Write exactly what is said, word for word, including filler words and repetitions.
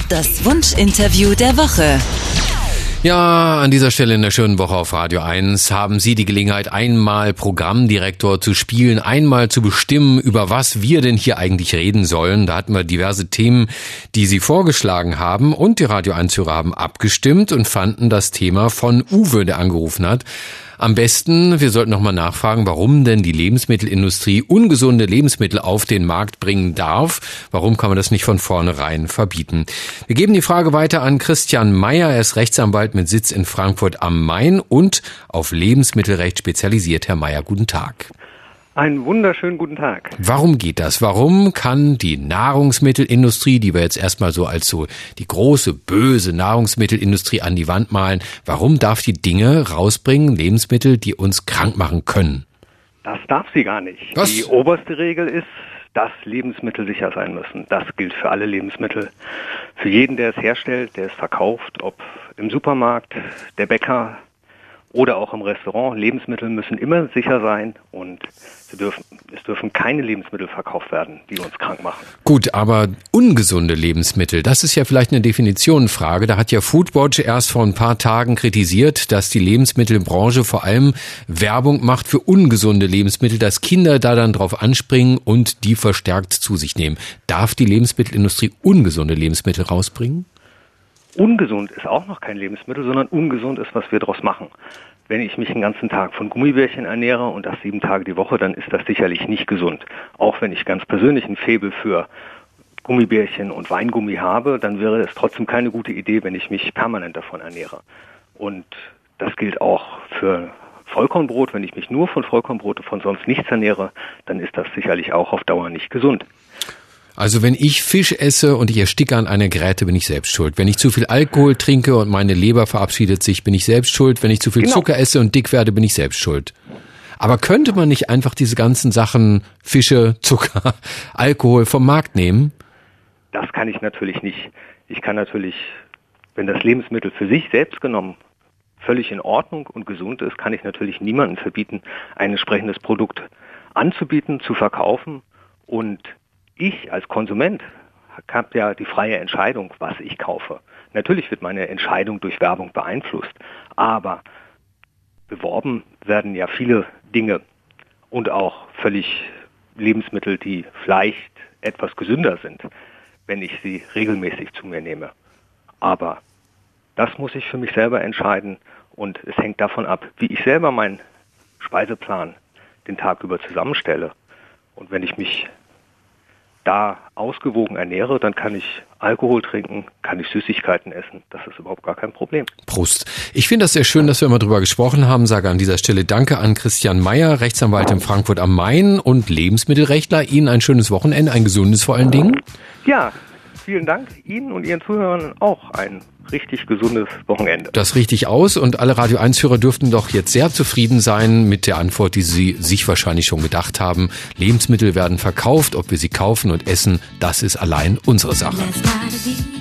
Das Wunschinterview der Woche. Ja, an dieser Stelle in der schönen Woche auf Radio eins haben Sie die Gelegenheit, einmal Programmdirektor zu spielen, einmal zu bestimmen, über was wir denn hier eigentlich reden sollen. Da hatten wir diverse Themen, die Sie vorgeschlagen haben, und die Radio eins-Hörer haben abgestimmt und fanden das Thema von Uwe, der angerufen hat, am besten. Wir sollten nochmal nachfragen, warum denn die Lebensmittelindustrie ungesunde Lebensmittel auf den Markt bringen darf. Warum kann man das nicht von vornherein verbieten? Wir geben die Frage weiter an Christian Meyer. Er ist Rechtsanwalt mit Sitz in Frankfurt am Main und auf Lebensmittelrecht spezialisiert. Herr Meyer, guten Tag. Einen wunderschönen guten Tag. Warum geht das? Warum kann die Nahrungsmittelindustrie, die wir jetzt erstmal so als so die große, böse Nahrungsmittelindustrie an die Wand malen, warum darf die Dinge rausbringen, Lebensmittel, die uns krank machen können? Das darf sie gar nicht. Was? Die oberste Regel ist, dass Lebensmittel sicher sein müssen. Das gilt für alle Lebensmittel. Für jeden, der es herstellt, der es verkauft, ob im Supermarkt, der Bäcker oder auch im Restaurant. Lebensmittel müssen immer sicher sein und sie dürfen, es dürfen keine Lebensmittel verkauft werden, die uns krank machen. Gut, aber ungesunde Lebensmittel, das ist ja vielleicht eine Definitionsfrage. Da hat ja Foodwatch erst vor ein paar Tagen kritisiert, dass die Lebensmittelbranche vor allem Werbung macht für ungesunde Lebensmittel, dass Kinder da dann drauf anspringen und die verstärkt zu sich nehmen. Darf die Lebensmittelindustrie ungesunde Lebensmittel rausbringen? Ungesund ist auch noch kein Lebensmittel, sondern ungesund ist, was wir daraus machen. Wenn ich mich den ganzen Tag von Gummibärchen ernähre und das sieben Tage die Woche, dann ist das sicherlich nicht gesund. Auch wenn ich ganz persönlich ein Faible für Gummibärchen und Weingummi habe, dann wäre es trotzdem keine gute Idee, wenn ich mich permanent davon ernähre. Und das gilt auch für Vollkornbrot. Wenn ich mich nur von Vollkornbrot und von sonst nichts ernähre, dann ist das sicherlich auch auf Dauer nicht gesund. Also wenn ich Fisch esse und ich ersticke an einer Gräte, bin ich selbst schuld. Wenn ich zu viel Alkohol trinke und meine Leber verabschiedet sich, bin ich selbst schuld. Wenn ich zu viel Genau. Zucker esse und dick werde, bin ich selbst schuld. Aber könnte man nicht einfach diese ganzen Sachen, Fische, Zucker, Alkohol vom Markt nehmen? Das kann ich natürlich nicht. Ich kann natürlich, wenn das Lebensmittel für sich selbst genommen völlig in Ordnung und gesund ist, kann ich natürlich niemandem verbieten, ein entsprechendes Produkt anzubieten, zu verkaufen. Und ich als Konsument habe ja die freie Entscheidung, was ich kaufe. Natürlich wird meine Entscheidung durch Werbung beeinflusst, aber beworben werden ja viele Dinge und auch völlig Lebensmittel, die vielleicht etwas gesünder sind, wenn ich sie regelmäßig zu mir nehme. Aber das muss ich für mich selber entscheiden und es hängt davon ab, wie ich selber meinen Speiseplan den Tag über zusammenstelle. Und wenn ich mich da ausgewogen ernähre, dann kann ich Alkohol trinken, kann ich Süßigkeiten essen. Das ist überhaupt gar kein Problem. Prost. Ich finde das sehr schön, dass wir mal drüber gesprochen haben. Sage an dieser Stelle Danke an Christian Meyer, Rechtsanwalt in Frankfurt am Main und Lebensmittelrechtler. Ihnen ein schönes Wochenende, ein gesundes vor allen Dingen. Ja, vielen Dank. Ihnen und Ihren Zuhörern auch ein richtig gesundes Wochenende. Das richtig aus und alle Radio eins-Hörer dürften doch jetzt sehr zufrieden sein mit der Antwort, die Sie sich wahrscheinlich schon gedacht haben. Lebensmittel werden verkauft, ob wir sie kaufen und essen, das ist allein unsere Sache.